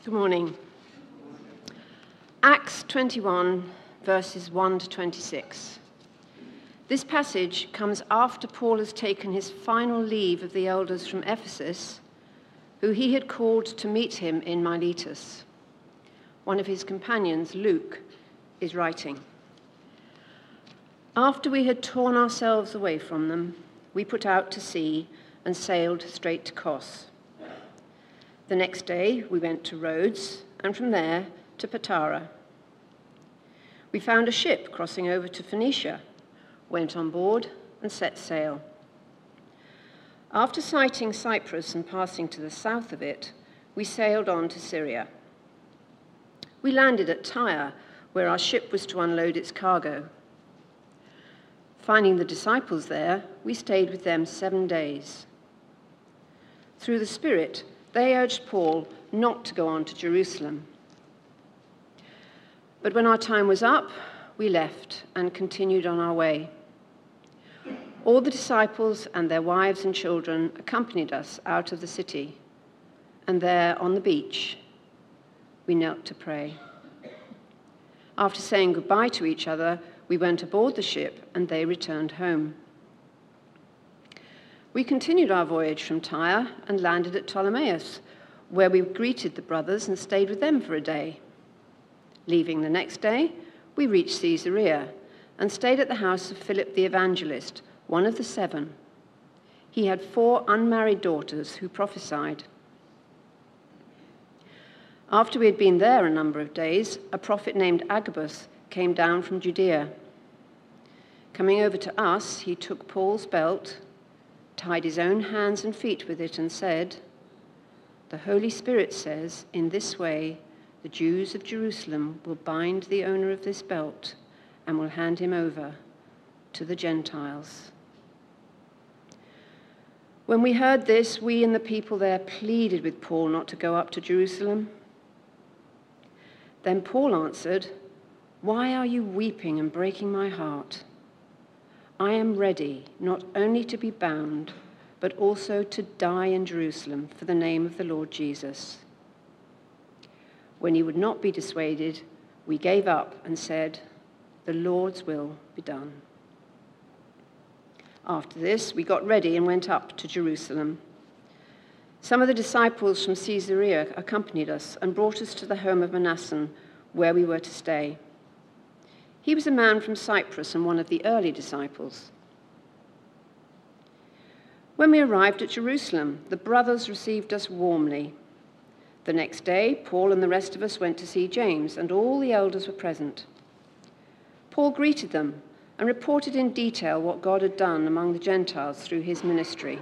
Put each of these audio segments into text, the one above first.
Good morning. Acts 21, verses 1 to 26. This passage comes after Paul has taken his final leave of the elders from Ephesus, who he had called to meet him in Miletus. One of his companions, Luke, is writing. After we had torn ourselves away from them, we put out to sea and sailed straight to Kos. The next day, we went to Rhodes, and from there to Patara. We found a ship crossing over to Phoenicia, went on board, and set sail. After sighting Cyprus and passing to the south of it, we sailed on to Syria. We landed at Tyre, where our ship was to unload its cargo. Finding the disciples there, we stayed with them 7 days. Through the Spirit, they urged Paul not to go on to Jerusalem. But when our time was up, we left and continued on our way. All the disciples and their wives and children accompanied us out of the city, and there on the beach, we knelt to pray. After saying goodbye to each other, we went aboard the ship, and they returned home. We continued our voyage from Tyre and landed at Ptolemais, where we greeted the brothers and stayed with them for a day. Leaving the next day, we reached Caesarea and stayed at the house of Philip the evangelist, one of the 7. He had 4 unmarried daughters who prophesied. After we had been there a number of days, a prophet named Agabus came down from Judea. Coming over to us, he took Paul's belt, tied his own hands and feet with it, and said, "The Holy Spirit says, in this way, the Jews of Jerusalem will bind the owner of this belt and will hand him over to the Gentiles." When we heard this, we and the people there pleaded with Paul not to go up to Jerusalem. Then Paul answered, "Why are you weeping and breaking my heart? I am ready not only to be bound, but also to die in Jerusalem for the name of the Lord Jesus." When he would not be dissuaded, we gave up and said, "The Lord's will be done." After this, we got ready and went up to Jerusalem. Some of the disciples from Caesarea accompanied us and brought us to the home of Manasseh, where we were to stay. He was a man from Cyprus and one of the early disciples. When we arrived at Jerusalem, the brothers received us warmly. The next day, Paul and the rest of us went to see James, and all the elders were present. Paul greeted them and reported in detail what God had done among the Gentiles through his ministry.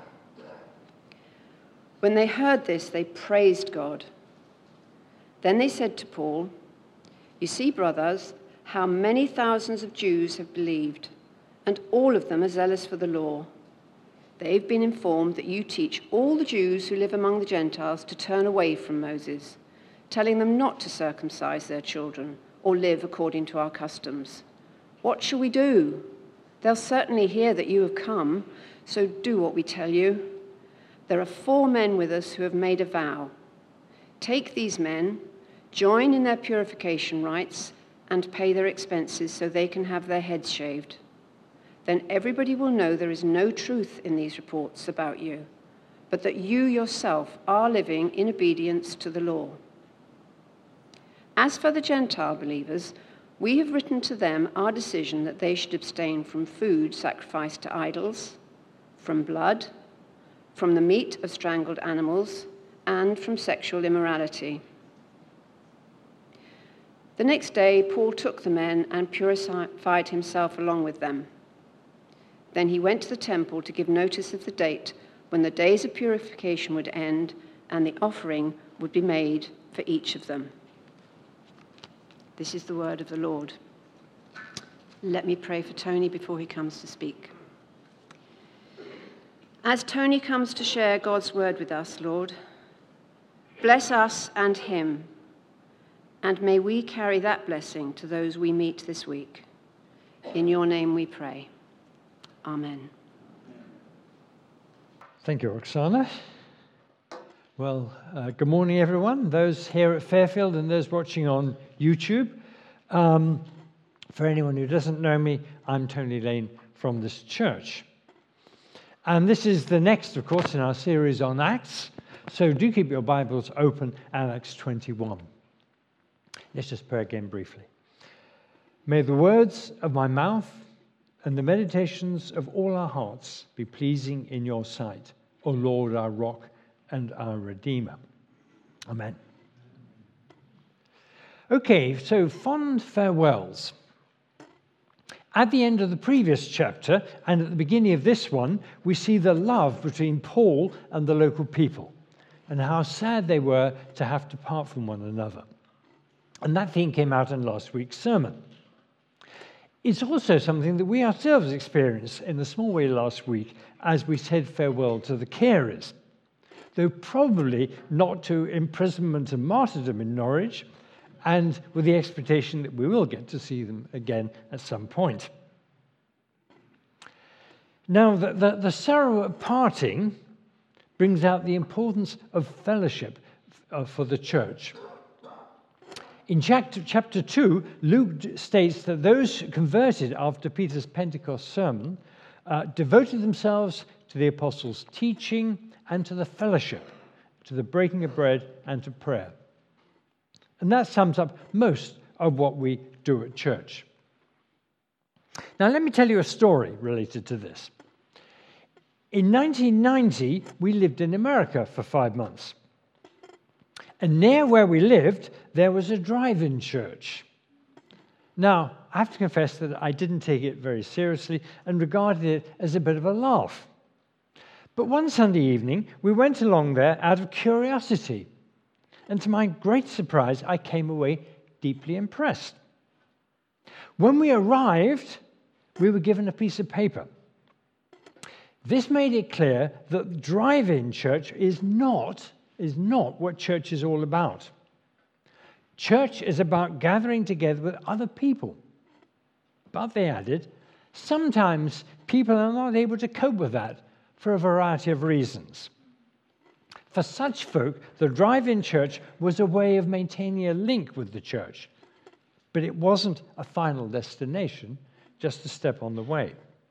When they heard this, they praised God. Then they said to Paul, "You see, brothers, how many thousands of Jews have believed, and all of them are zealous for the law. They've been informed that you teach all the Jews who live among the Gentiles to turn away from Moses, telling them not to circumcise their children or live according to our customs. What shall we do? They'll certainly hear that you have come, so do what we tell you. There are 4 men with us who have made a vow. Take these men, join in their purification rites, and pay their expenses so they can have their heads shaved. Then everybody will know there is no truth in these reports about you, but that you yourself are living in obedience to the law. As for the Gentile believers, we have written to them our decision that they should abstain from food sacrificed to idols, from blood, from the meat of strangled animals, and from sexual immorality." The next day, Paul took the men and purified himself along with them. Then he went to the temple to give notice of the date when the days of purification would end and the offering would be made for each of them. This is the word of the Lord. Let me pray for Tony before he comes to speak. As Tony comes to share God's word with us, Lord, bless us and him, and may we carry that blessing to those we meet this week. In your name we pray. Amen. Thank you, Oksana. Good morning, everyone, those here at Fairfield and those watching on YouTube. For anyone who doesn't know me, I'm Tony Lane from this church. And this is the next, of course, in our series on Acts. So do keep your Bibles open at Acts 21. Let's just pray again briefly. May the words of my mouth and the meditations of all our hearts be pleasing in your sight, O Lord, our rock and our Redeemer. Amen. Okay, so fond farewells. At the end of the previous chapter and at the beginning of this one, we see the love between Paul and the local people and how sad they were to have to part from one another. And that theme came out in last week's sermon. It's also something that we ourselves experienced in a small way last week as we said farewell to the Careys, though probably not to imprisonment and martyrdom in Norwich, and with the expectation that we will get to see them again at some point. Now, the sorrow at parting brings out the importance of fellowship for the church. In chapter 2, Luke states that those converted after Peter's Pentecost sermon devoted themselves to the apostles' teaching and to the fellowship, to the breaking of bread and to prayer. And that sums up most of what we do at church. Now, let me tell you a story related to this. In 1990, we lived in America for 5 months. And near where we lived, there was a drive-in church. Now, I have to confess that I didn't take it very seriously and regarded it as a bit of a laugh. But one Sunday evening, we went along there out of curiosity. And to my great surprise, I came away deeply impressed. When we arrived, we were given a piece of paper. This made it clear that drive-in church is not what church is all about. Church is about gathering together with other people. But they added, sometimes people are not able to cope with that for a variety of reasons. For such folk, the drive-in church was a way of maintaining a link with the church, but it wasn't a final destination, just a step on the way.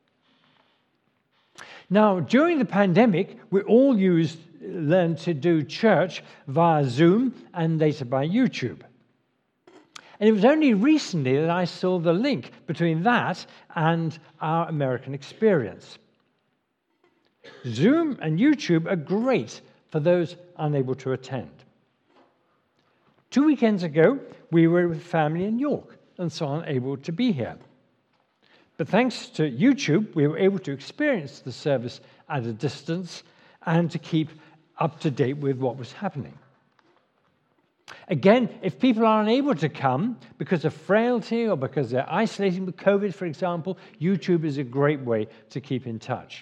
Now, during the pandemic, we all learned to do church via Zoom and later by YouTube. And it was only recently that I saw the link between that and our American experience. Zoom and YouTube are great for those unable to attend. 2 weekends ago, we were with family in York and so unable to be here. But thanks to YouTube, we were able to experience the service at a distance and to keep up to date with what was happening. Again, if people are unable to come because of frailty or because they're isolating with COVID, for example, YouTube is a great way to keep in touch.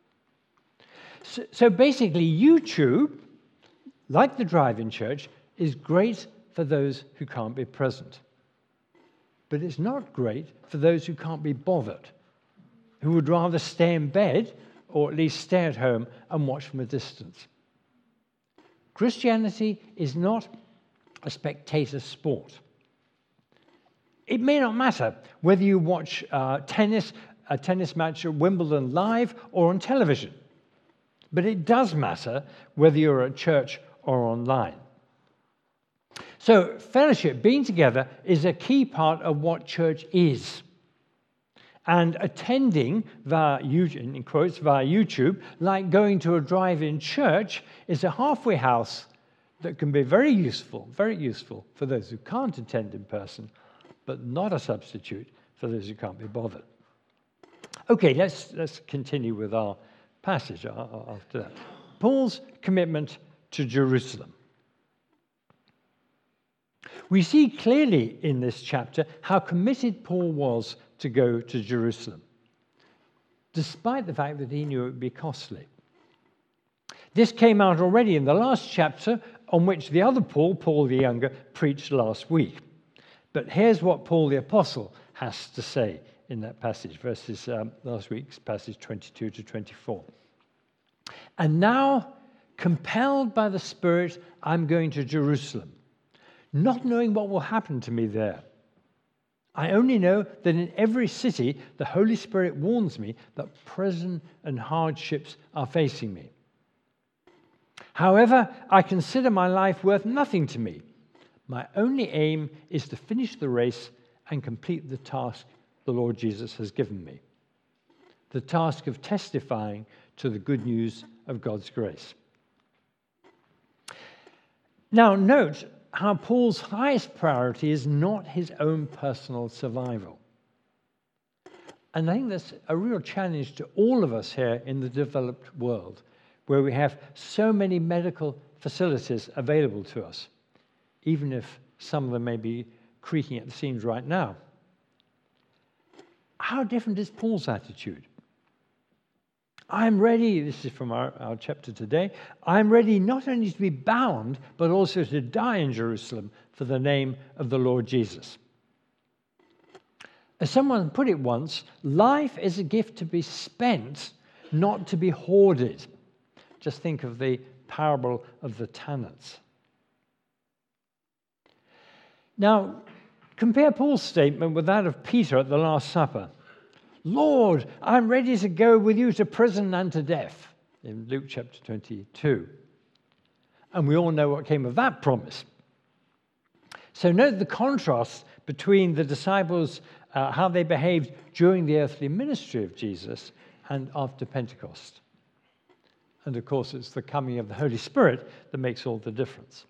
So basically, YouTube, like the drive-in church, is great for those who can't be present. But it's not great for those who can't be bothered, who would rather stay in bed or at least stay at home and watch from a distance. Christianity is not a spectator sport. It may not matter whether you watch a tennis match at Wimbledon live or on television. But it does matter whether you're at church or online. So fellowship, being together, is a key part of what church is. And attending via YouTube, like going to a drive-in church, is a halfway house that can be very useful for those who can't attend in person, but not a substitute for those who can't be bothered. Okay, let's continue with our passage after that. Paul's commitment to Jerusalem. We see clearly in this chapter how committed Paul was to go to Jerusalem, despite the fact that he knew it would be costly. This came out already in the last chapter on which the other Paul, Paul the Younger, preached last week. But here's what Paul the Apostle has to say in that passage, last week's passage 22 to 24. And now compelled by the Spirit, I'm going to Jerusalem, not knowing what will happen to me there. I only know that in every city, the Holy Spirit warns me that prison and hardships are facing me. However, I consider my life worth nothing to me. My only aim is to finish the race and complete the task the Lord Jesus has given me, the task of testifying to the good news of God's grace. Now, note how Paul's highest priority is not his own personal survival. And I think that's a real challenge to all of us here in the developed world, where we have so many medical facilities available to us, even if some of them may be creaking at the seams right now. How different is Paul's attitude? I'm ready, this is from our chapter today, I'm ready not only to be bound, but also to die in Jerusalem for the name of the Lord Jesus. As someone put it once, life is a gift to be spent, not to be hoarded. Just think of the parable of the talents. Now, compare Paul's statement with that of Peter at the Last Supper. Lord, I'm ready to go with you to prison and to death, in Luke chapter 22. And we all know what came of that promise. So note the contrast between the disciples, how they behaved during the earthly ministry of Jesus and after Pentecost. And of course, it's the coming of the Holy Spirit that makes all the difference.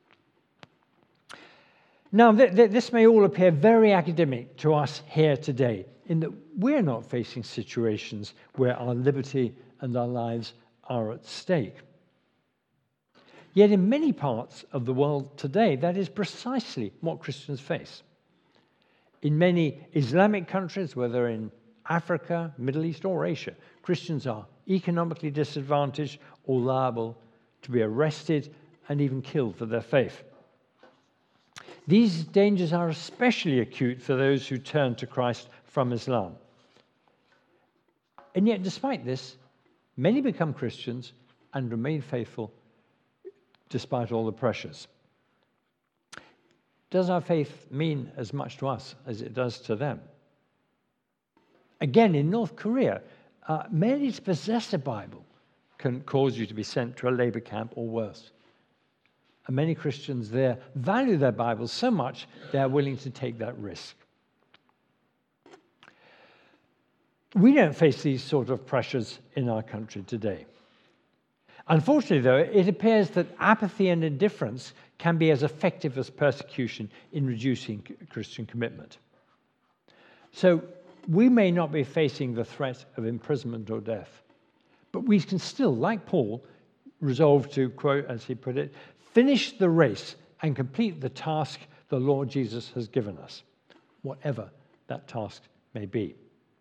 Now, this may all appear very academic to us here today, in that we're not facing situations where our liberty and our lives are at stake. Yet in many parts of the world today, that is precisely what Christians face. In many Islamic countries, whether in Africa, Middle East, or Asia, Christians are economically disadvantaged or liable to be arrested and even killed for their faith. These dangers are especially acute for those who turn to Christ from Islam. And yet, despite this, many become Christians and remain faithful despite all the pressures. Does our faith mean as much to us as it does to them? Again, in North Korea, merely to possess a Bible can cause you to be sent to a labor camp or worse. And many Christians there value their Bibles so much they are willing to take that risk. We don't face these sort of pressures in our country today. Unfortunately, though, it appears that apathy and indifference can be as effective as persecution in reducing Christian commitment. So we may not be facing the threat of imprisonment or death, but we can still, like Paul, resolve to, quote, as he put it, finish the race and complete the task the Lord Jesus has given us, whatever that task may be.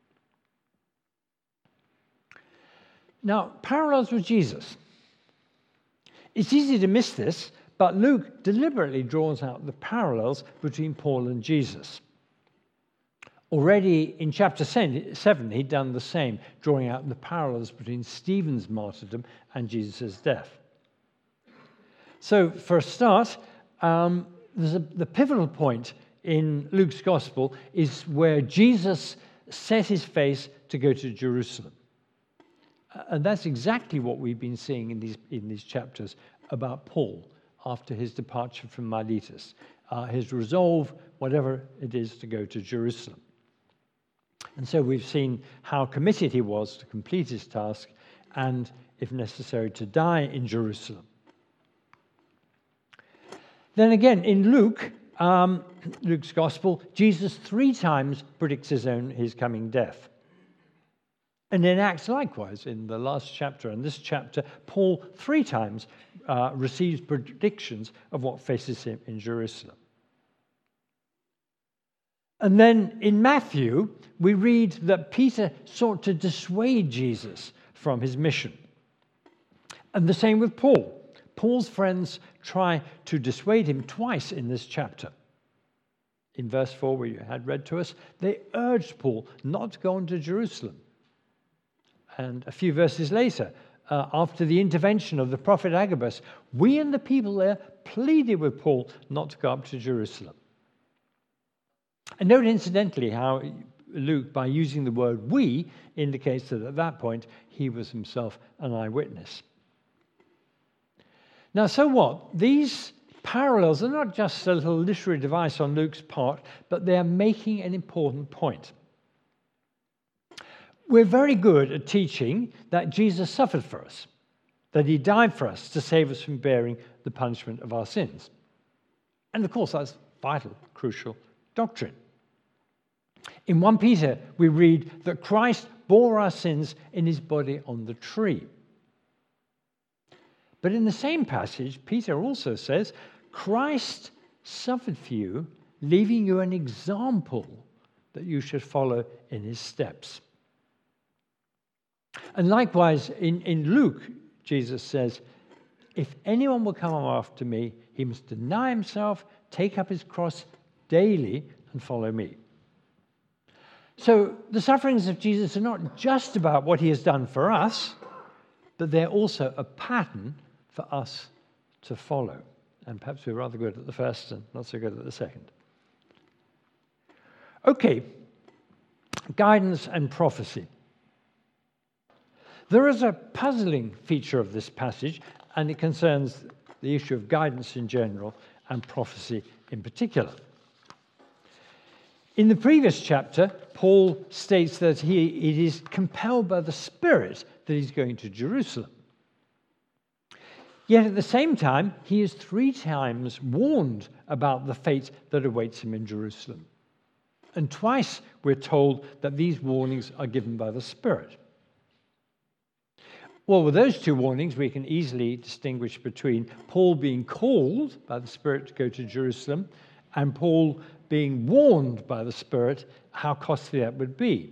Now, parallels with Jesus. It's easy to miss this, but Luke deliberately draws out the parallels between Paul and Jesus. Already in chapter 7, he'd done the same, drawing out the parallels between Stephen's martyrdom and Jesus' death. So, for a start, the pivotal point in Luke's gospel is where Jesus set his face to go to Jerusalem. And that's exactly what we've been seeing in these chapters about Paul after his departure from Miletus, his resolve, whatever it is, to go to Jerusalem. And so we've seen how committed he was to complete his task and, if necessary, to die in Jerusalem. Then again, in Luke's gospel, Jesus 3 times predicts his coming death. And in Acts likewise, in the last chapter and this chapter, Paul 3 times receives predictions of what faces him in Jerusalem. And then in Matthew, we read that Peter sought to dissuade Jesus from his mission. And the same with Paul. Paul's friends try to dissuade him twice in this chapter. In verse 4, where you had read to us, they urged Paul not to go on to Jerusalem. And a few verses later, after the intervention of the prophet Agabus, we and the people there pleaded with Paul not to go up to Jerusalem. And note incidentally how Luke, by using the word we, indicates that at that point he was himself an eyewitness. Now, so what? These parallels are not just a little literary device on Luke's part, but they are making an important point. We're very good at teaching that Jesus suffered for us, that he died for us to save us from bearing the punishment of our sins. And of course, that's vital, crucial doctrine. In 1 Peter, we read that Christ bore our sins in his body on the tree. But in the same passage, Peter also says, Christ suffered for you, leaving you an example that you should follow in his steps. And likewise, in Luke, Jesus says, if anyone will come after me, he must deny himself, take up his cross daily, and follow me. So the sufferings of Jesus are not just about what he has done for us, but they're also a pattern for us to follow. And perhaps we're rather good at the first and not so good at the second. Okay, guidance and prophecy. There is a puzzling feature of this passage, and it concerns the issue of guidance in general and prophecy in particular. In the previous chapter, Paul states that it is compelled by the Spirit that he's going to Jerusalem. Yet at the same time, he is 3 times warned about the fate that awaits him in Jerusalem. And twice we're told that these warnings are given by the Spirit. Well, with those 2 warnings, we can easily distinguish between Paul being called by the Spirit to go to Jerusalem and Paul being warned by the Spirit how costly that would be.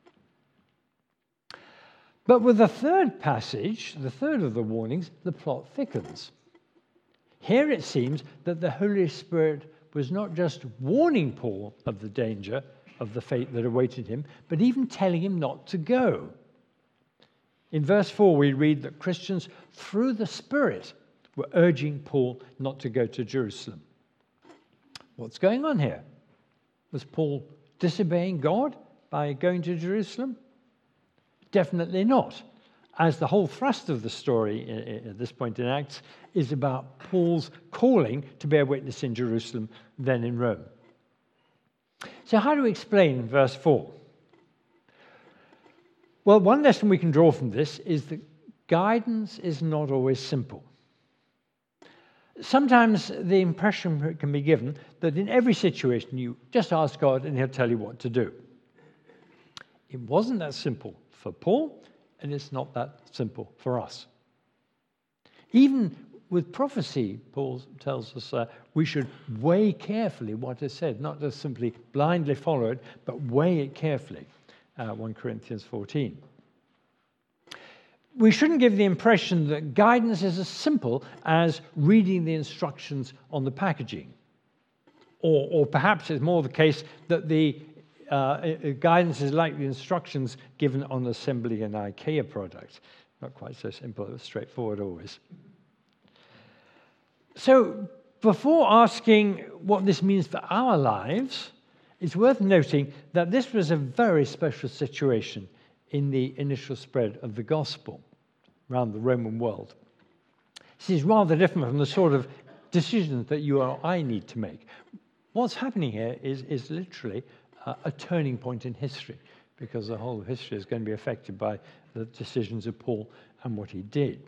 But with the third passage, the third of the warnings, the plot thickens. Here it seems that the Holy Spirit was not just warning Paul of the danger of the fate that awaited him, but even telling him not to go. In verse 4, we read that Christians, through the Spirit, were urging Paul not to go to Jerusalem. What's going on here? Was Paul disobeying God by going to Jerusalem? Definitely not, as the whole thrust of the story at this point in Acts is about Paul's calling to bear witness in Jerusalem, then in Rome. So how do we explain verse 4? Well, one lesson we can draw from this is that guidance is not always simple. Sometimes the impression can be given that in every situation you just ask God and he'll tell you what to do. It wasn't that simple for Paul, and it's not that simple for us. Even with prophecy, Paul tells us we should weigh carefully what is said, not just simply blindly follow it, but weigh it carefully. 1 Corinthians 14. We shouldn't give the impression that guidance is as simple as reading the instructions on the packaging. Or perhaps it's more the case that the guidance is like the instructions given on assembling an IKEA product. Not quite so simple, it was straightforward always. So before asking what this means for our lives, it's worth noting that this was a very special situation in the initial spread of the gospel around the Roman world. This is rather different from the sort of decisions that you or I need to make. What's happening here is literally a turning point in history, because the whole of history is going to be affected by the decisions of Paul and what he did.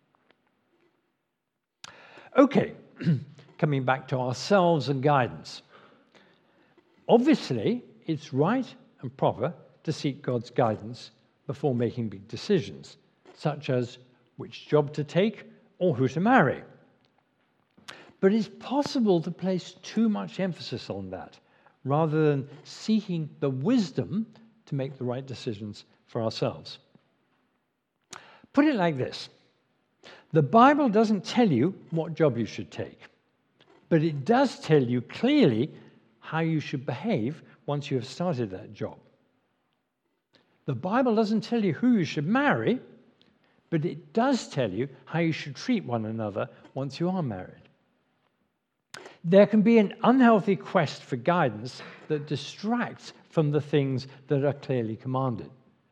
Okay, coming back to ourselves and guidance. Obviously, it's right and proper to seek God's guidance before making big decisions, such as which job to take or who to marry. But it's possible to place too much emphasis on that, rather than seeking the wisdom to make the right decisions for ourselves. Put it like this. The Bible doesn't tell you what job you should take, but it does tell you clearly how you should behave once you have started that job. The Bible doesn't tell you who you should marry, but it does tell you how you should treat one another once you are married. There can be an unhealthy quest for guidance that distracts from the things that are clearly commanded.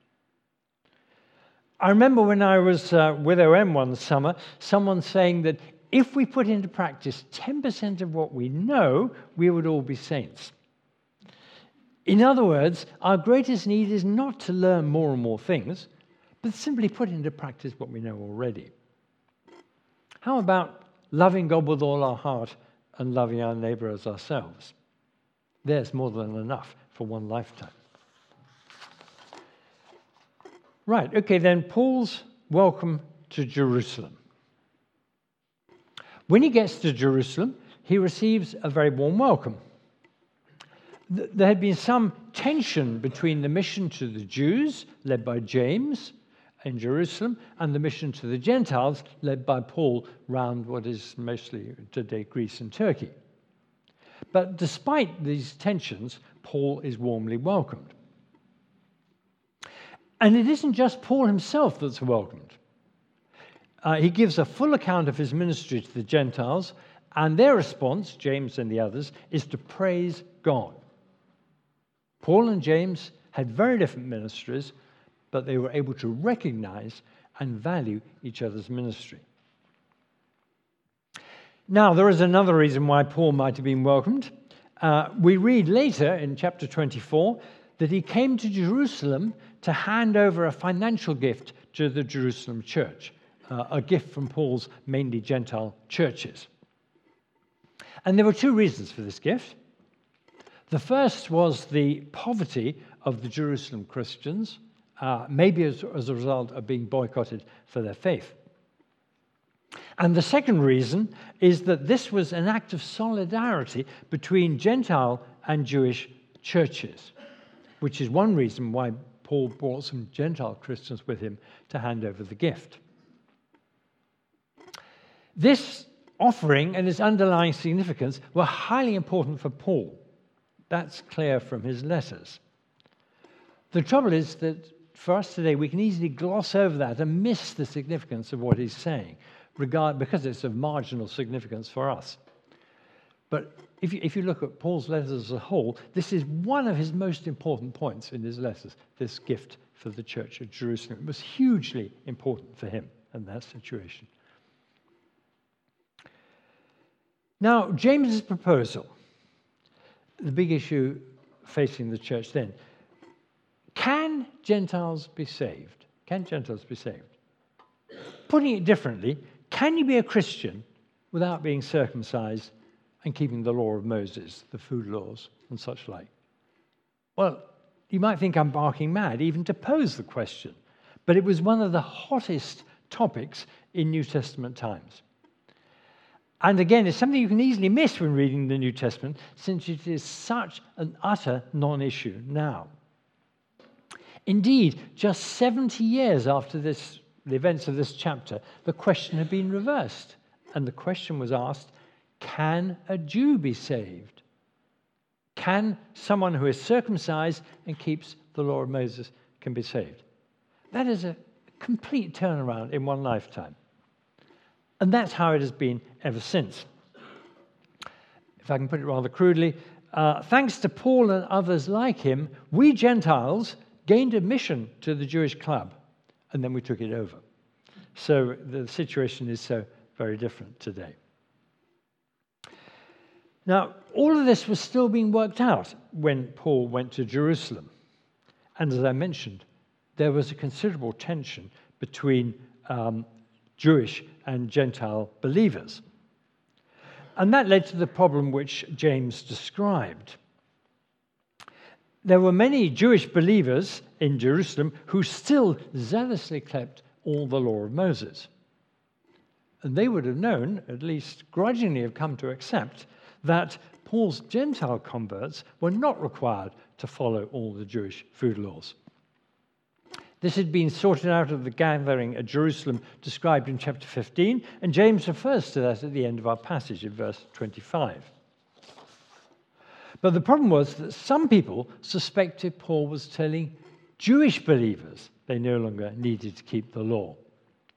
I remember when I was with OM one summer, someone saying that if we put into practice 10% of what we know, we would all be saints. In other words, our greatest need is not to learn more and more things, but simply put into practice what we know already. How about loving God with all our heart and loving our neighbor as ourselves? There's more than enough for one lifetime. Right, okay, then Paul's welcome to Jerusalem. When he gets to Jerusalem, he receives a very warm welcome. There had been some tension between the mission to the Jews, led by James in Jerusalem, and the mission to the Gentiles, led by Paul, round what is mostly today Greece and Turkey. But despite these tensions, Paul is warmly welcomed. And it isn't just Paul himself that's welcomed. He gives a full account of his ministry to the Gentiles, and their response, James and the others, is to praise God. Paul and James had very different ministries, but they were able to recognize and value each other's ministry. Now, there is another reason why Paul might have been welcomed. We read later in chapter 24 that he came to Jerusalem to hand over a financial gift to the Jerusalem church, a gift from Paul's mainly Gentile churches. And there were two reasons for this gift. The first was the poverty of the Jerusalem Christians, maybe as a result of being boycotted for their faith. And the second reason is that this was an act of solidarity between Gentile and Jewish churches, which is one reason why Paul brought some Gentile Christians with him to hand over the gift. This offering and its underlying significance were highly important for Paul. That's clear from his letters. The trouble is that for us today, we can easily gloss over that and miss the significance of what he's saying, because it's of marginal significance for us. But if you look at Paul's letters as a whole, this is one of his most important points in his letters, this gift for the church at Jerusalem. It was hugely important for him in that situation. Now, James's proposal, the big issue facing the church then, can Gentiles be saved? Can Gentiles be saved? Putting it differently, can you be a Christian without being circumcised and keeping the law of Moses, the food laws and such like? Well, you might think I'm barking mad even to pose the question, but it was one of the hottest topics in New Testament times. And again, it's something you can easily miss when reading the New Testament, since it is such an utter non-issue now. Indeed, just 70 years after the events of this chapter, the question had been reversed. And the question was asked, can a Jew be saved? Can someone who is circumcised and keeps the law of Moses can be saved? That is a complete turnaround in one lifetime. And that's how it has been ever since. If I can put it rather crudely, thanks to Paul and others like him, we Gentiles gained admission to the Jewish club, and then we took it over. So the situation is so very different today. Now, all of this was still being worked out when Paul went to Jerusalem. And as I mentioned, there was a considerable tension between Jewish and Gentile believers. And that led to the problem which James described. There were many Jewish believers in Jerusalem who still zealously kept all the law of Moses. And they would have known, at least grudgingly have come to accept, that Paul's Gentile converts were not required to follow all the Jewish food laws. This had been sorted out of the gathering at Jerusalem described in chapter 15, and James refers to that at the end of our passage in verse 25. But the problem was that some people suspected Paul was telling Jewish believers they no longer needed to keep the law.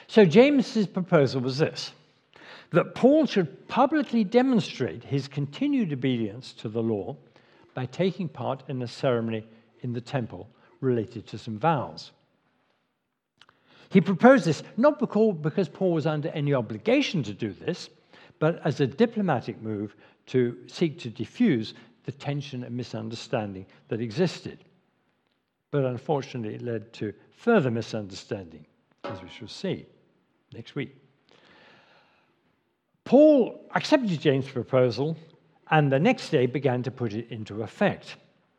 So James's proposal was this: that Paul should publicly demonstrate his continued obedience to the law by taking part in a ceremony in the temple related to some vows. He proposed this not because Paul was under any obligation to do this, but as a diplomatic move to seek to diffuse the tension and misunderstanding that existed. But unfortunately, it led to further misunderstanding, as we shall see next week. Paul accepted James' proposal and the next day began to put it into effect.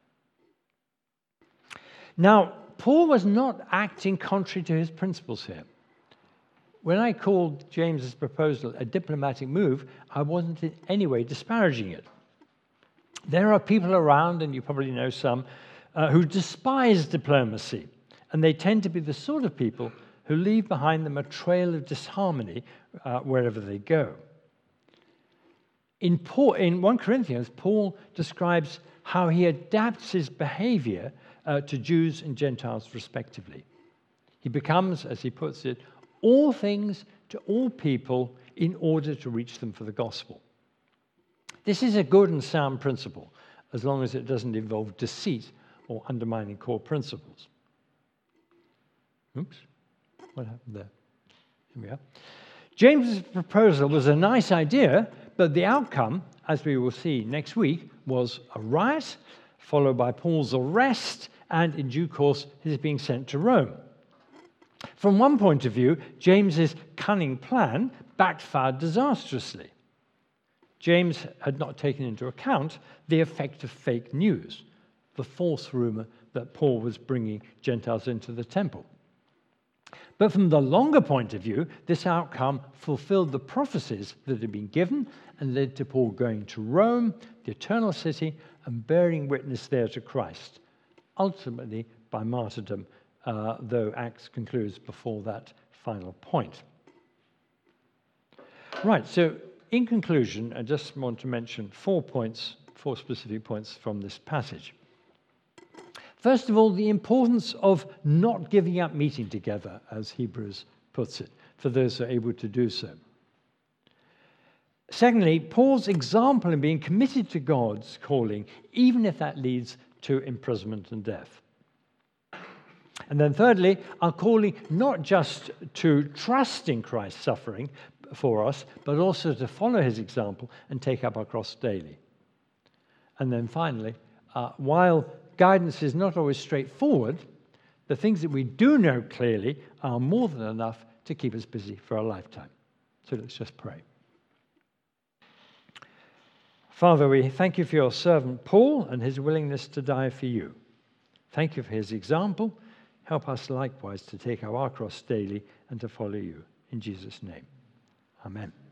Now, Paul was not acting contrary to his principles here. When I called James's proposal a diplomatic move, I wasn't in any way disparaging it. There are people around, and you probably know some, who despise diplomacy, and they tend to be the sort of people who leave behind them a trail of disharmony wherever they go. In 1 Corinthians, Paul describes how he adapts his behavior to Jews and Gentiles respectively. He becomes, as he puts it, all things to all people in order to reach them for the gospel. This is a good and sound principle, as long as it doesn't involve deceit or undermining core principles. Oops, what happened there? Here we are. James's proposal was a nice idea, but the outcome, as we will see next week, was a riot, followed by Paul's arrest, and in due course, his being sent to Rome. From one point of view, James's cunning plan backfired disastrously. James had not taken into account the effect of fake news, the false rumor that Paul was bringing Gentiles into the temple. But from the longer point of view, this outcome fulfilled the prophecies that had been given and led to Paul going to Rome, the eternal city, and bearing witness there to Christ, ultimately by martyrdom, though Acts concludes before that final point. Right, so in conclusion, I just want to mention 4 specific points from this passage. First of all, the importance of not giving up meeting together, as Hebrews puts it, for those who are able to do so. Secondly, Paul's example in being committed to God's calling, even if that leads to imprisonment and death. And then thirdly, our calling not just to trust in Christ's suffering for us, but also to follow his example and take up our cross daily. And then finally, while guidance is not always straightforward, the things that we do know clearly are more than enough to keep us busy for a lifetime. So let's just pray. Father, we thank you for your servant Paul and his willingness to die for you. Thank you for his example. Help us likewise to take our cross daily and to follow you. In Jesus' name, amen.